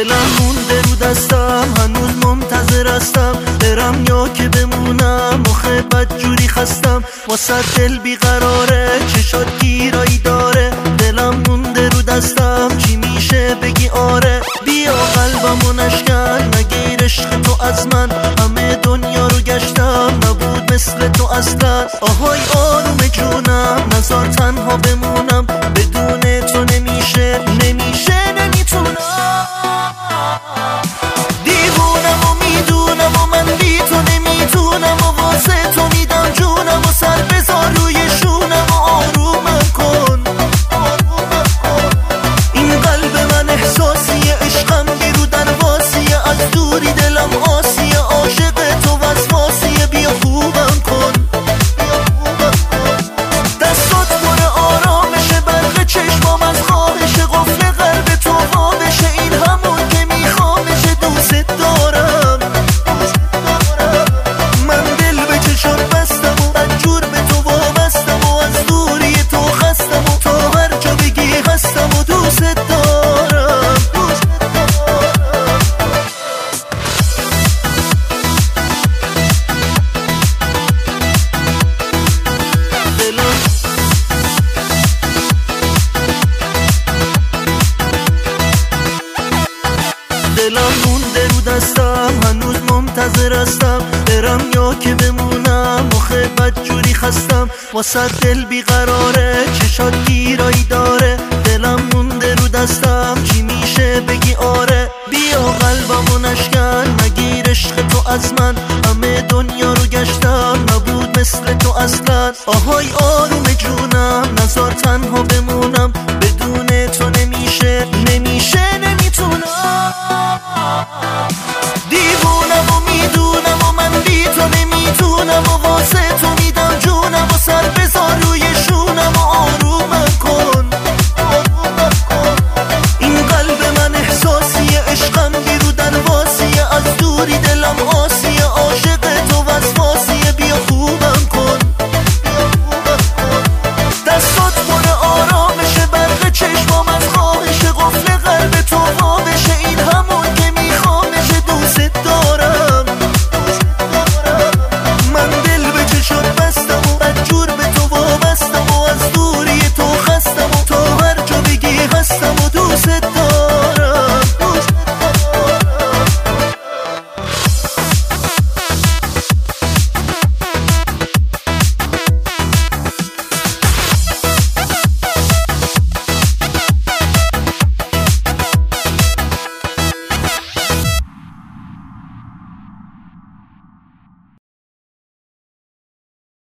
دلم مونده رو دستم، هنوز منتظر هستم برم یا که بمونم. آخه بدجوری خستم، واسه دل بیقراره، چشات گیرایی داره. دلم مونده رو دستم، چی میشه بگی آره؟ بیا قلبمو نشکن، نگیر عشق تو از من. همه دنیا رو گشتم، نبود مثل تو اصلا. آهای آروم جونم، نزار تنها بمونم. بدون تو نمیشه نمیتونم. دیوونم و میدونم و من بی تو نمیتونم. و واسه تو میدم جونم و سر بذار روی شونم و آرومم کن. این قلب من احساسیه، عشقم بیرو درواسیه. از دوری دلم آسیه، عاشق تو وسواسیه. بیا خوبم کن، دستات پر آرامشه، برق چشمام از خواهشه. قفل قلب تو وا بشه، این همون که میخوامشه. دوست دارم، من دل به چشم بستم و بدجور به تو وابستم. و از دوری تو خستم و تا هر جا بگی هستم و دوست دارم. دلم مونده رو دستم، هنوز منتظر هستم برم یا که بمونم. آخه بدجوری خستم، واسه دل بیقراره، چشات گیرایی داره. دلم مونده رو دستم، چی میشه بگی آره؟ بیا قلبمو نشکن، نگیر عشق تو از من. همه دنیا رو گشتم، نبود مثل تو اصلا. آهای آروم جونم، نزار تنها بمونم. بدون تو نمیشه نمیتونم. دیوونم و میدونم و من بی تو نمیتونم. و واسه تو میدم جونم و سر بذار روی شونم و آرومم کن. این قلب من احساسیه، عشقم بیرو درواسیه. از دوری دلم آسیه، عاشق تو وسواسیه. بیا خوبم کن، دستات پر آرامشه، برق چشمام از خواهشه. قفل قلب تو